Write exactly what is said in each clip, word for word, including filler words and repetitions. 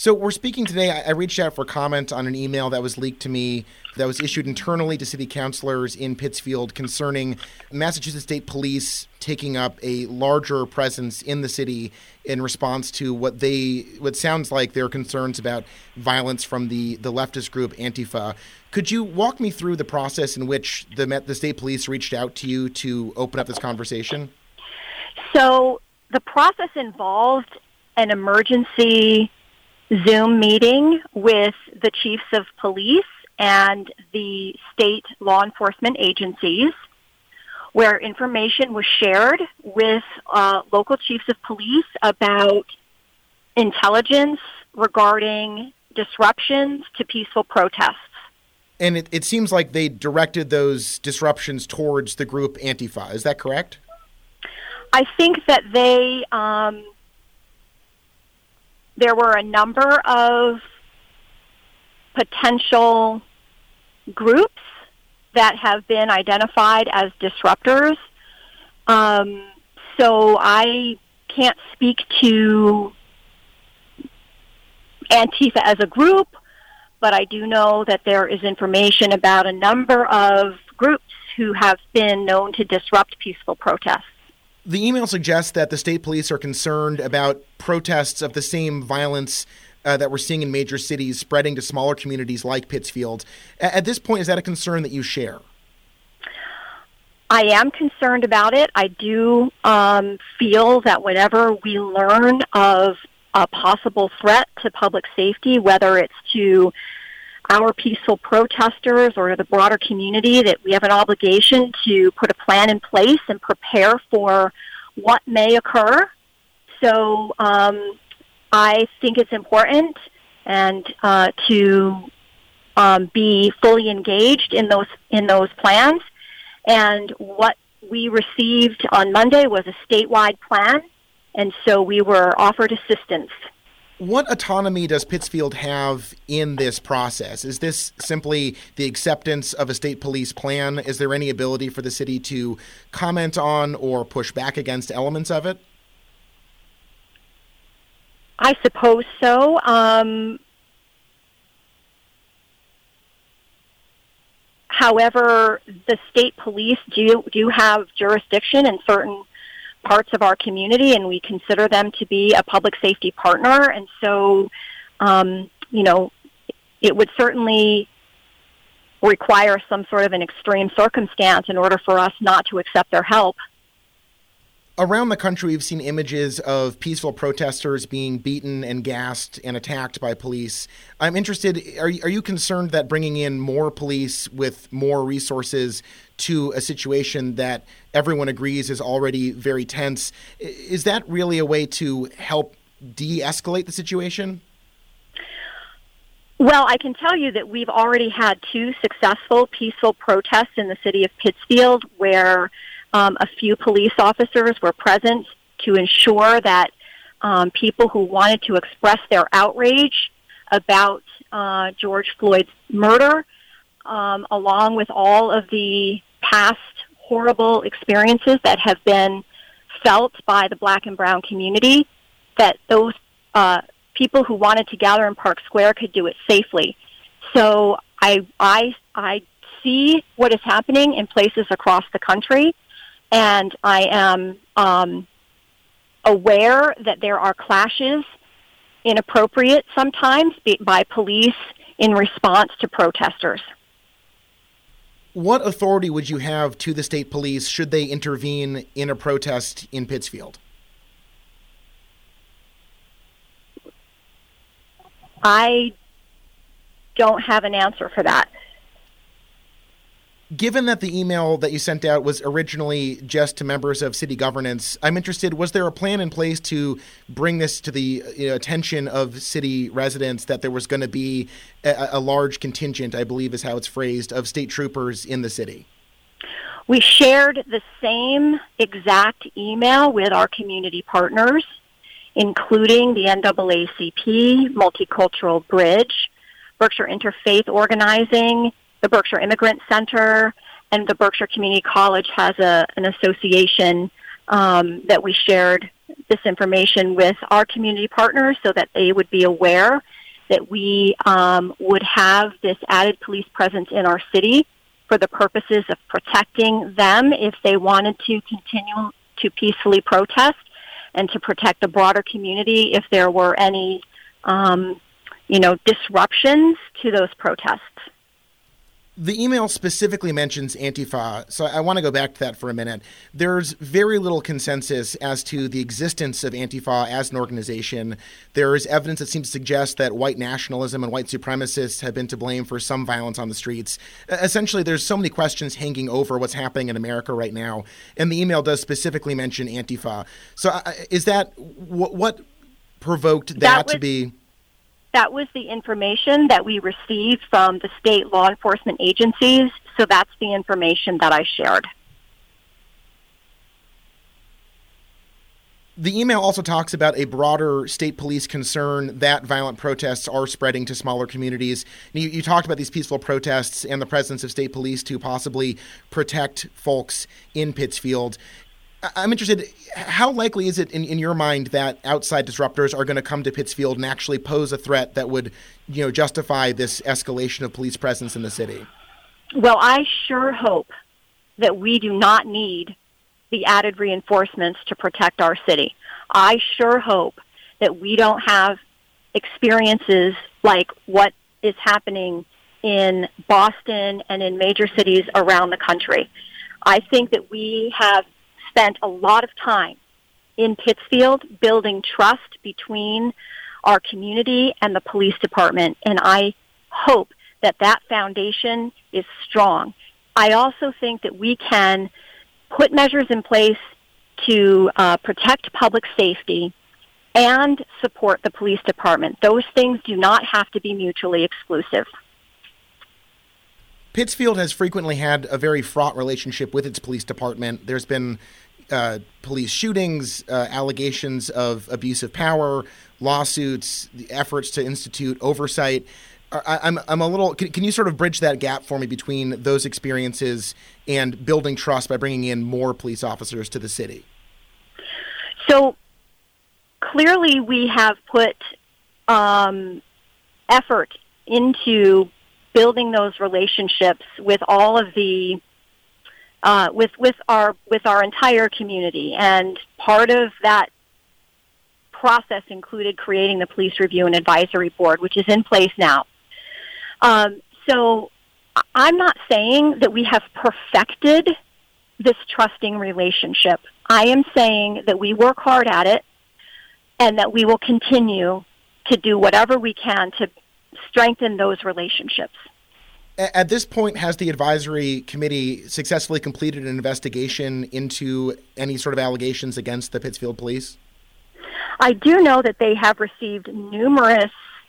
So we're speaking today. I reached out for comment on an email that was leaked to me that was issued internally to city councilors in Pittsfield concerning Massachusetts State Police taking up a larger presence in the city in response to what they what sounds like their concerns about violence from the, the leftist group Antifa. Could you walk me through the process in which the the state police reached out to you to open up this conversation? So the process involved an emergency Zoom meeting with the chiefs of police and the state law enforcement agencies, where information was shared with uh, local chiefs of police about intelligence regarding disruptions to peaceful protests. And it, it seems like they directed those disruptions towards the group Antifa. Is that correct? I think that they... Um, There were a number of potential groups that have been identified as disruptors. Um, so I can't speak to Antifa as a group, but I do know that there is information about a number of groups who have been known to disrupt peaceful protests. The email suggests that the state police are concerned about protests of the same violence uh, that we're seeing in major cities spreading to smaller communities like Pittsfield. A- at this point, is that a concern that you share? I am concerned about it. I do um, feel that whenever we learn of a possible threat to public safety, whether it's to our peaceful protesters or the broader community, that we have an obligation to put a plan in place and prepare for what may occur. So um, I think it's important and uh, to um, be fully engaged in those in those plans. And what we received on Monday was a statewide plan, and so we were offered assistance. What autonomy does Pittsfield have in this process? Is this simply the acceptance of a state police plan? Is there any ability for the city to comment on or push back against elements of it? I suppose so. Um, however, the state police do, do have jurisdiction in certain parts of our community, and we consider them to be a public safety partner. And so, um, you know, it would certainly require some sort of an extreme circumstance in order for us not to accept their help. Around the country, we've seen images of peaceful protesters being beaten and gassed and attacked by police. I'm interested, are, are you concerned that bringing in more police with more resources to a situation that everyone agrees is already very tense, is that really a way to help de-escalate the situation? Well, I can tell you that we've already had two successful peaceful protests in the city of Pittsfield where um, a few police officers were present to ensure that um, people who wanted to express their outrage about uh, George Floyd's murder, um, along with all of the past horrible experiences that have been felt by the Black and brown community, that those uh, people who wanted to gather in Park Square could do it safely. So I, I, I see what is happening in places across the country, and I am um, aware that there are clashes, inappropriate sometimes, by police in response to protesters. What authority would you have to the state police should they intervene in a protest in Pittsfield? I don't have an answer for that. Given that the email that you sent out was originally just to members of city governance, I'm interested, was there a plan in place to bring this to the you know, attention of city residents that there was going to be a, a large contingent, I believe is how it's phrased, of state troopers in the city? We shared the same exact email with our community partners, including the N double A C P, Multicultural Bridge, Berkshire Interfaith Organizing, the Berkshire Immigrant Center, and the Berkshire Community College has a, an association um, that we shared this information with our community partners so that they would be aware. that we um, would have this added police presence in our city for the purposes of protecting them if they wanted to continue to peacefully protest, and to protect the broader community if there were any, um, you know, disruptions to those protests. The email specifically mentions Antifa, so I want to go back to that for a minute. There's very little consensus as to the existence of Antifa as an organization. There is evidence that seems to suggest that white nationalism and white supremacists have been to blame for some violence on the streets. Essentially, there's so many questions hanging over what's happening in America right now, and the email does specifically mention Antifa. So uh, is that, what, what provoked that, that was- to be... That was the information that we received from the state law enforcement agencies, so that's the information that I shared. The email also talks about a broader state police concern that violent protests are spreading to smaller communities. You, you talked about these peaceful protests and the presence of state police to possibly protect folks in Pittsfield. I'm interested, how likely is it in, in your mind that outside disruptors are going to come to Pittsfield and actually pose a threat that would, you know, justify this escalation of police presence in the city? Well, I sure hope that we do not need the added reinforcements to protect our city. I sure hope that we don't have experiences like what is happening in Boston and in major cities around the country. I think that we have spent a lot of time in Pittsfield building trust between our community and the police department, and I hope that that foundation is strong. I also think that we can put measures in place to uh, protect public safety and support the police department. Those things do not have to be mutually exclusive. Pittsfield has frequently had a very fraught relationship with its police department. There's been uh, police shootings, uh, allegations of abuse of power, lawsuits, the efforts to institute oversight. I, I'm I'm a little. Can, can you sort of bridge that gap for me between those experiences and building trust by bringing in more police officers to the city? So clearly, we have put um, effort into building those relationships with all of the uh, with with our with our entire community, and part of that process included creating the Police Review and Advisory Board, which is in place now. Um, so I'm not saying that we have perfected this trusting relationship. I am saying that we work hard at it and that we will continue to do whatever we can to strengthen those relationships. At this point, has the advisory committee successfully completed an investigation into any sort of allegations against the Pittsfield Police? I do know that they have received numerous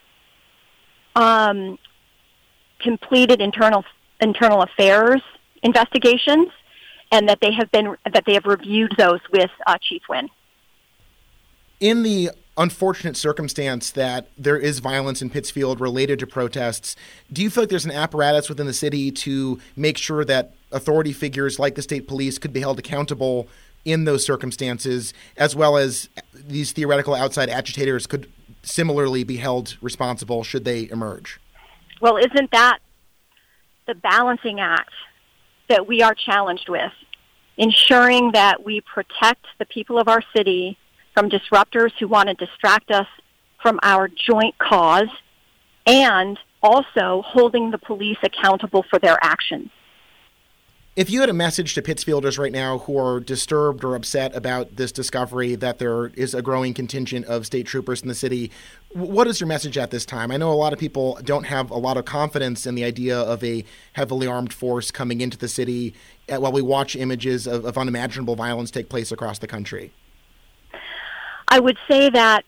um, completed internal internal affairs investigations, and that they have been that they have reviewed those with uh, Chief Wynn. In the unfortunate circumstance that there is violence in Pittsfield related to protests, do you feel like there's an apparatus within the city to make sure that authority figures like the state police could be held accountable in those circumstances, as well as these theoretical outside agitators could similarly be held responsible should they emerge? Well, isn't that the balancing act that we are challenged with? Ensuring that we protect the people of our city from disruptors who want to distract us from our joint cause, and also holding the police accountable for their actions. If you had a message to Pittsfielders right now who are disturbed or upset about this discovery that there is a growing contingent of state troopers in the city, what is your message at this time? I know a lot of people don't have a lot of confidence in the idea of a heavily armed force coming into the city while we watch images of, of unimaginable violence take place across the country. I would say that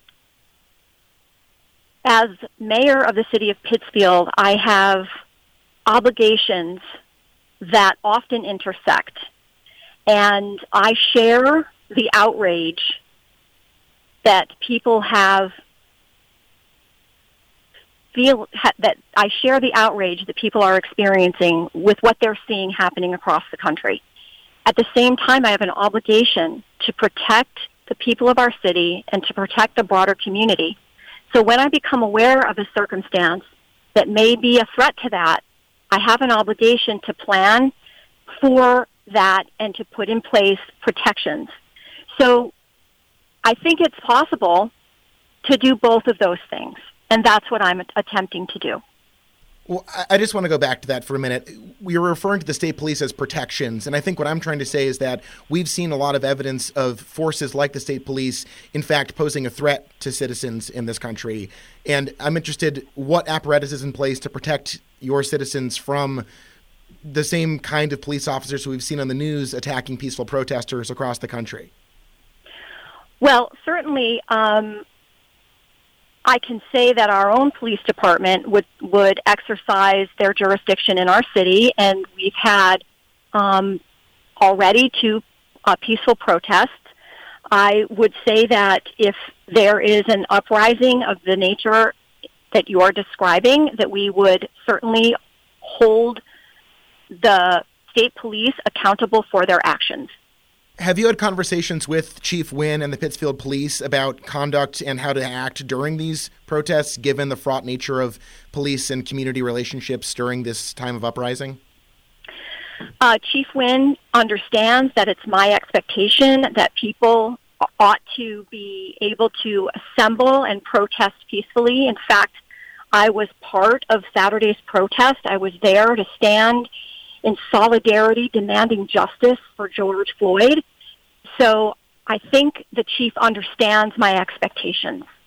as mayor of the city of Pittsfield, I have obligations that often intersect. And I share the outrage that people have feel ha, that I share the outrage that people are experiencing with what they're seeing happening across the country. At the same time, I have an obligation to protect the people of our city and to protect the broader community. So when I become aware of a circumstance that may be a threat to that, I have an obligation to plan for that and to put in place protections. So I think it's possible to do both of those things, and that's what I'm attempting to do. Well, I just want to go back to that for a minute. We are referring to the state police as protections, and I think what I'm trying to say is that we've seen a lot of evidence of forces like the state police, in fact, posing a threat to citizens in this country. And I'm interested, what apparatus is in place to protect your citizens from the same kind of police officers who we've seen on the news attacking peaceful protesters across the country? Well, certainly, um, I can say that our own police department would, would exercise their jurisdiction in our city, and we've had um, already two uh, peaceful protests. I would say that if there is an uprising of the nature that you're describing, that we would certainly hold the state police accountable for their actions. Have you had conversations with Chief Wynn and the Pittsfield Police about conduct and how to act during these protests, given the fraught nature of police and community relationships during this time of uprising? Uh, Chief Wynn understands that it's my expectation that people ought to be able to assemble and protest peacefully. In fact, I was part of Saturday's protest. I was there to stand in solidarity demanding justice for George Floyd. So I think the chief understands my expectations.